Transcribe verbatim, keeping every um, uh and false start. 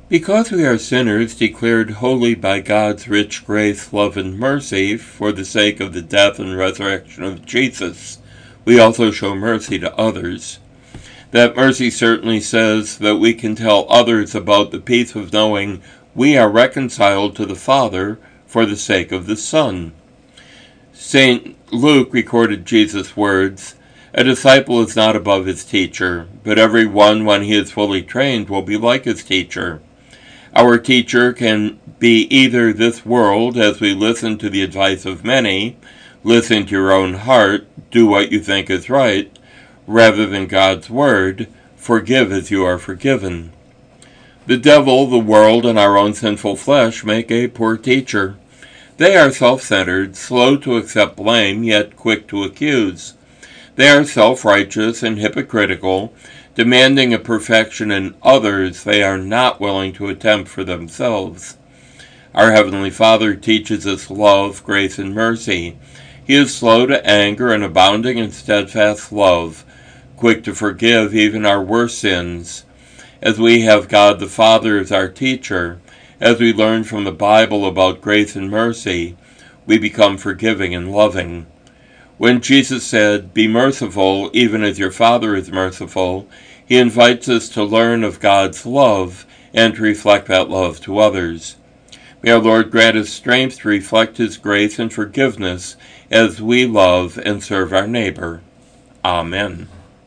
Because we are sinners declared holy by God's rich grace, love, and mercy for the sake of the death and resurrection of Jesus, we also show mercy to others. That mercy certainly says that we can tell others about the peace of knowing we are reconciled to the Father for the sake of the Son. Saint Luke recorded Jesus' words, "A disciple is not above his teacher, but every one, when he is fully trained, will be like his teacher." Our teacher can be either this world, as we listen to the advice of many, listen to your own heart, do what you think is right, rather than God's word, forgive as you are forgiven. The devil, the world, and our own sinful flesh make a poor teacher. They are self-centered, slow to accept blame, yet quick to accuse. They are self-righteous and hypocritical, demanding a perfection in others they are not willing to attempt for themselves. Our Heavenly Father teaches us love, grace, and mercy. He is slow to anger and abounding in steadfast love, quick to forgive even our worst sins. As we have God the Father as our teacher, as we learn from the Bible about grace and mercy, we become forgiving and loving. When Jesus said, "Be merciful, even as your Father is merciful," he invites us to learn of God's love and to reflect that love to others. May our Lord grant us strength to reflect his grace and forgiveness as we love and serve our neighbor. Amen.